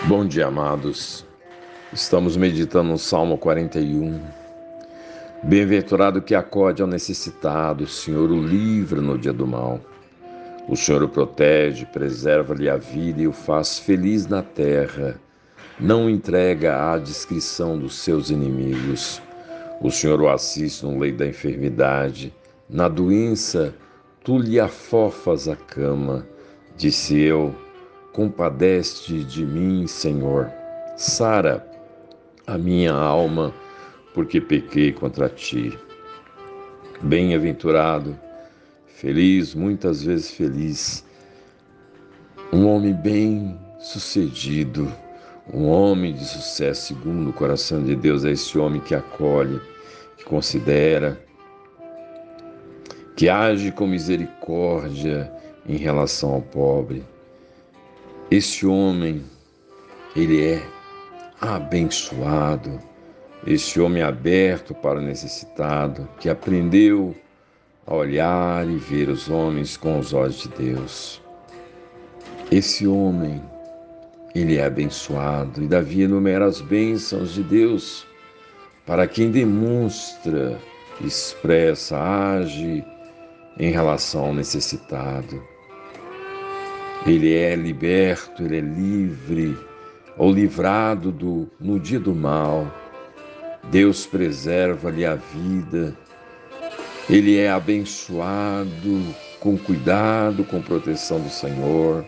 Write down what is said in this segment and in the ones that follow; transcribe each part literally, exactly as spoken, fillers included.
Bom dia, amados. Estamos meditando no Salmo quarenta e um. Bem-aventurado que acode ao necessitado, o Senhor o livra no dia do mal. O Senhor o protege, preserva-lhe a vida e o faz feliz na terra. Não o entrega à discrição dos seus inimigos. O Senhor o assiste no leito da enfermidade. Na doença, tu lhe afofas a cama. Disse eu, compadece de mim, Senhor. Sara a minha alma, porque pequei contra ti. Bem-aventurado, feliz, muitas vezes feliz, um homem bem-sucedido, um homem de sucesso segundo o coração de Deus, é esse homem que acolhe, que considera, que age com misericórdia em relação ao pobre. Esse homem, ele é abençoado, esse homem aberto para o necessitado, que aprendeu a olhar e ver os homens com os olhos de Deus. Esse homem, ele é abençoado, e Davi enumera as bênçãos de Deus para quem demonstra, expressa, age em relação ao necessitado. Ele é liberto, ele é livre, ou livrado do, no dia do mal. Deus preserva-lhe a vida. Ele é abençoado com cuidado, com proteção do Senhor.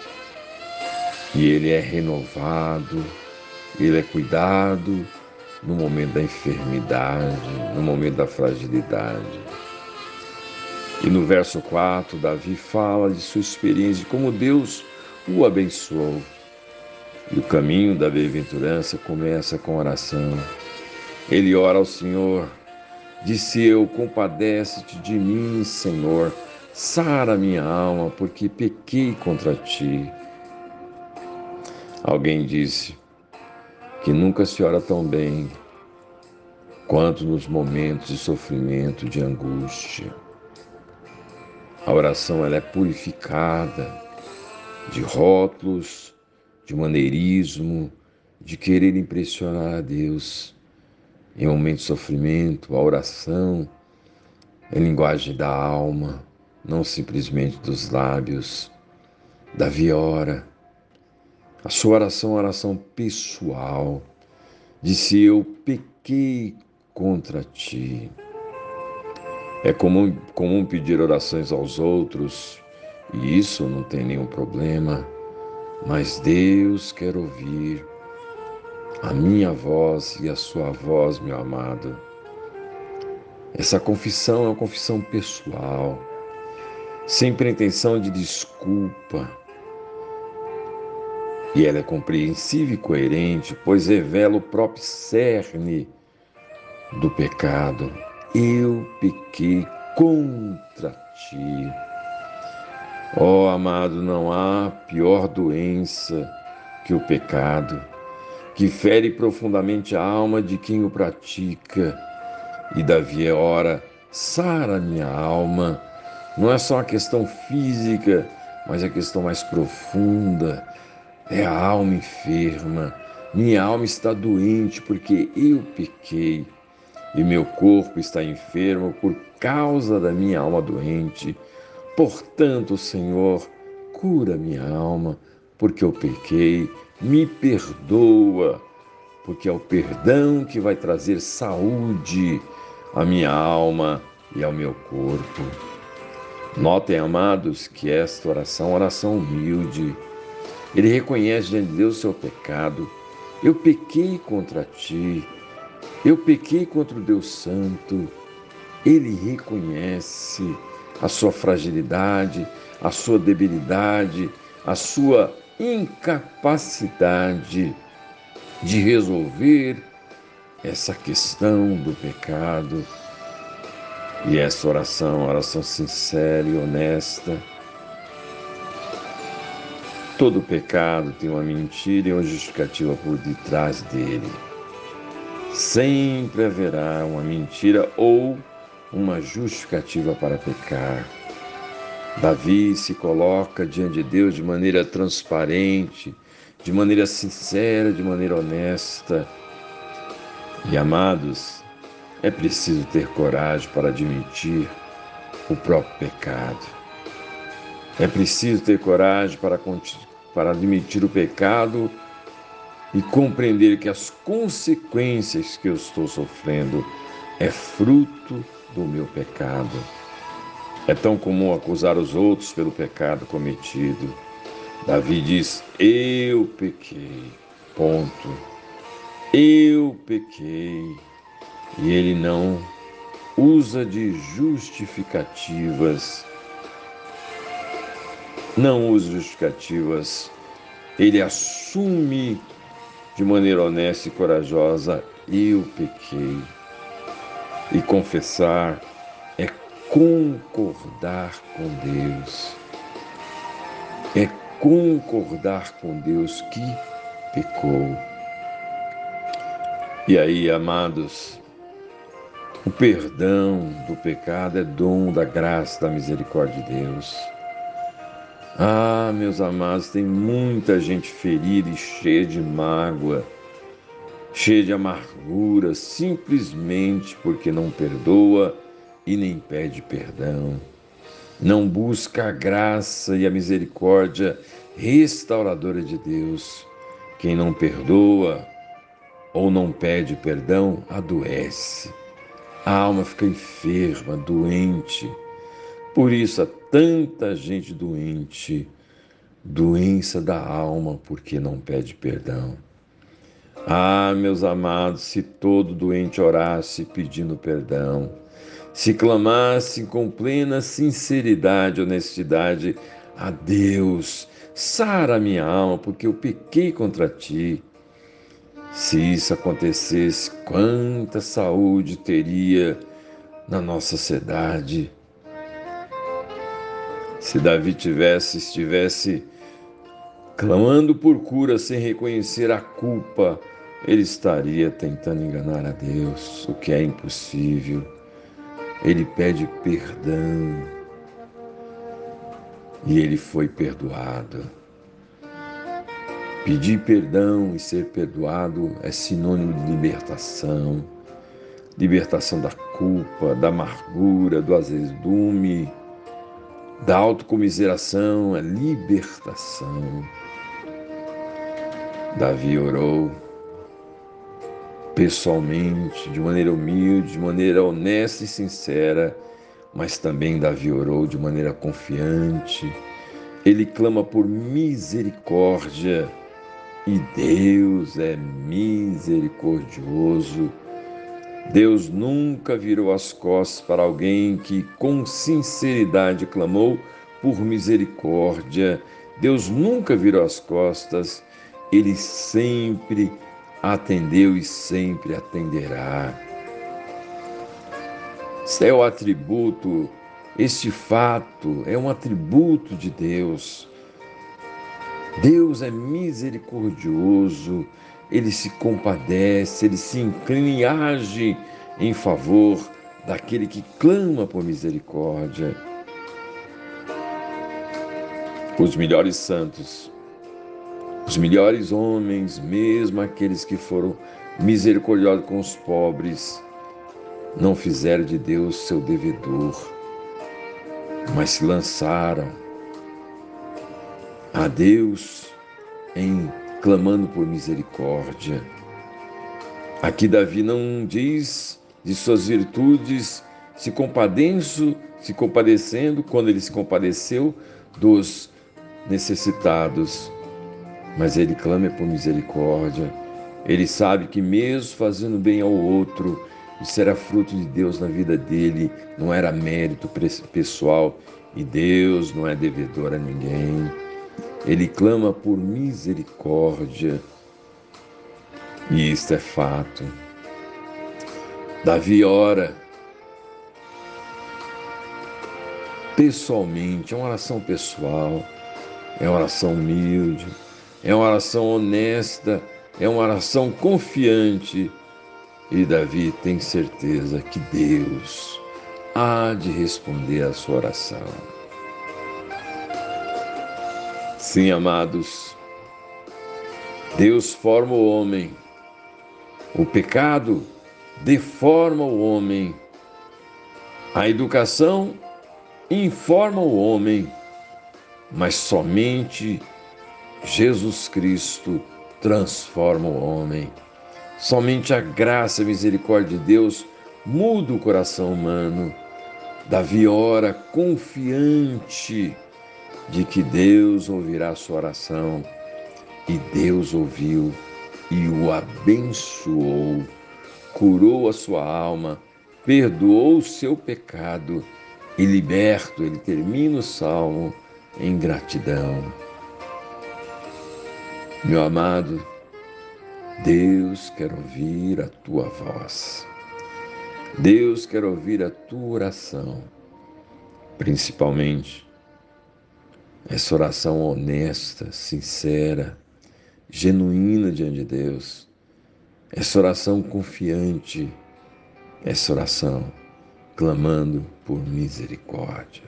E ele é renovado, ele é cuidado no momento da enfermidade, no momento da fragilidade. E no verso quatro, Davi fala de sua experiência, de como Deus o abençoou. E o caminho da bem-aventurança começa com oração. Ele ora ao Senhor, disse eu, compadece-te de mim, Senhor, sara minha alma, porque pequei contra ti. Alguém disse que nunca se ora tão bem quanto nos momentos de sofrimento, de angústia. A oração ela é purificada de rótulos, de maneirismo, de querer impressionar a Deus. Em momento de sofrimento, a oração é linguagem da alma, não simplesmente dos lábios. Davi ora. A sua oração é uma oração pessoal. Disse eu, pequei contra ti. É comum, comum pedir orações aos outros, e isso não tem nenhum problema, mas Deus quer ouvir a minha voz e a sua voz, meu amado. Essa confissão é uma confissão pessoal, sem pretensão de desculpa. E ela é compreensível e coerente, pois revela o próprio cerne do pecado. Eu pequei contra ti. Ó, amado, não há pior doença que o pecado, que fere profundamente a alma de quem o pratica. E Davi ora, sara minha alma. Não é só uma questão física, mas é a questão mais profunda. É a alma enferma. Minha alma está doente porque eu pequei. E meu corpo está enfermo por causa da minha alma doente. Portanto, Senhor, cura minha alma, porque eu pequei. Me perdoa, porque é o perdão que vai trazer saúde à minha alma e ao meu corpo. Notem, amados, que esta oração é uma oração humilde. Ele reconhece diante de Deus o seu pecado. Eu pequei contra ti. Eu pequei contra o Deus Santo. Ele reconhece a sua fragilidade, a sua debilidade, a sua incapacidade de resolver essa questão do pecado. E essa oração, oração sincera e honesta. Todo pecado tem uma mentira e uma justificativa por detrás dele. Sempre haverá uma mentira ou uma justificativa para pecar. Davi se coloca diante de Deus de maneira transparente, de maneira sincera, de maneira honesta. E amados, é preciso ter coragem para admitir o próprio pecado. É preciso ter coragem para, para admitir o pecado e compreender que as consequências que eu estou sofrendo é fruto do meu pecado. É tão comum acusar os outros pelo pecado cometido. Davi diz: eu pequei, ponto. Eu pequei. E ele não usa de justificativas. Não usa justificativas. Ele assume de maneira honesta e corajosa: eu pequei. E confessar é concordar com Deus. É concordar com Deus que pecou. E aí, amados, o perdão do pecado é dom da graça, da misericórdia de Deus. Ah, meus amados, tem muita gente ferida e cheia de mágoa, cheia de amargura, simplesmente porque não perdoa e nem pede perdão. Não busca a graça e a misericórdia restauradora de Deus. Quem não perdoa ou não pede perdão, adoece. A alma fica enferma, doente. Por isso há tanta gente doente, doença da alma, porque não pede perdão. Ah, meus amados, se todo doente orasse pedindo perdão, se clamasse com plena sinceridade e honestidade a Deus, sara minha alma, porque eu pequei contra ti. Se isso acontecesse, quanta saúde teria na nossa sociedade. Se Davi tivesse, estivesse clamando por cura sem reconhecer a culpa, ele estaria tentando enganar a Deus, o que é impossível. Ele pede perdão e ele foi perdoado. Pedir perdão e ser perdoado é sinônimo de libertação, libertação da culpa, da amargura, do azedume, da autocomiseração, é libertação. Davi orou pessoalmente, de maneira humilde, de maneira honesta e sincera, mas também Davi orou de maneira confiante. Ele clama por misericórdia e Deus é misericordioso. Deus nunca virou as costas para alguém que com sinceridade clamou por misericórdia. Deus nunca virou as costas, Ele sempre atendeu e sempre atenderá. Isso é o atributo, este fato é um atributo de Deus. Deus é misericordioso, Ele se compadece, Ele se inclina e age em favor daquele que clama por misericórdia. Os melhores santos, os melhores homens, mesmo aqueles que foram misericordiosos com os pobres, não fizeram de Deus seu devedor, mas se lançaram a Deus em clamando por misericórdia. Aqui Davi não diz de suas virtudes, se compadeço, se compadecendo, quando ele se compadeceu dos necessitados, mas ele clama por misericórdia. Ele sabe que mesmo fazendo bem ao outro, isso era fruto de Deus na vida dele, não era mérito pessoal, e Deus não é devedor a ninguém. Ele clama por misericórdia, e isto é fato. Davi ora pessoalmente, é uma oração pessoal, é uma oração humilde, é uma oração honesta, é uma oração confiante. E Davi tem certeza que Deus há de responder a sua oração. Sim, amados, Deus forma o homem, o pecado deforma o homem, a educação informa o homem, mas somente Jesus Cristo transforma o homem. Somente a graça e a misericórdia de Deus muda o coração humano. Davi ora confiante de que Deus ouvirá a sua oração. E Deus ouviu e o abençoou, curou a sua alma, perdoou o seu pecado e liberto, ele termina o salmo em gratidão. Meu amado, Deus quer ouvir a tua voz. Deus quer ouvir a tua oração, principalmente essa oração honesta, sincera, genuína diante de Deus, essa oração confiante, essa oração clamando por misericórdia.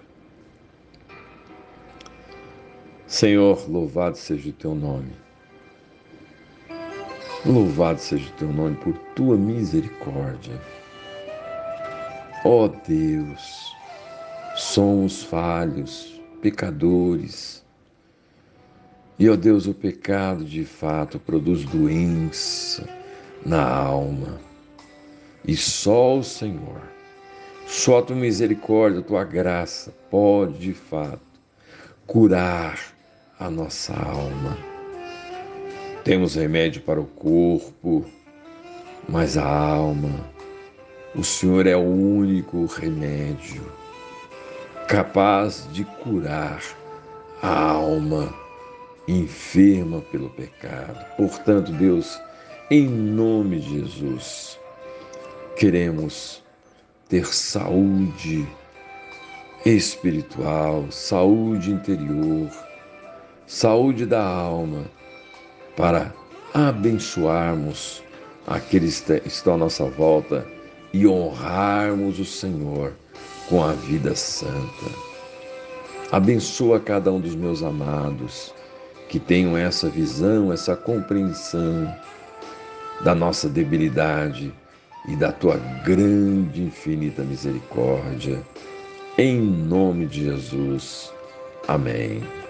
Senhor, louvado seja o teu nome. Louvado seja o teu nome por tua misericórdia. Ó Deus, somos falhos, pecadores. E, ó Deus, o pecado de fato produz doença na alma. E só o Senhor, só a tua misericórdia, a tua graça pode de fato curar a nossa alma. Temos remédio para o corpo, mas a alma, o Senhor é o único remédio capaz de curar a alma enferma pelo pecado. Portanto, Deus, em nome de Jesus, queremos ter saúde espiritual, saúde interior, saúde da alma, para abençoarmos aqueles que estão à nossa volta e honrarmos o Senhor com a vida santa. Abençoa cada um dos meus amados que tenham essa visão, essa compreensão da nossa debilidade e da tua grande e infinita misericórdia. Em nome de Jesus. Amém.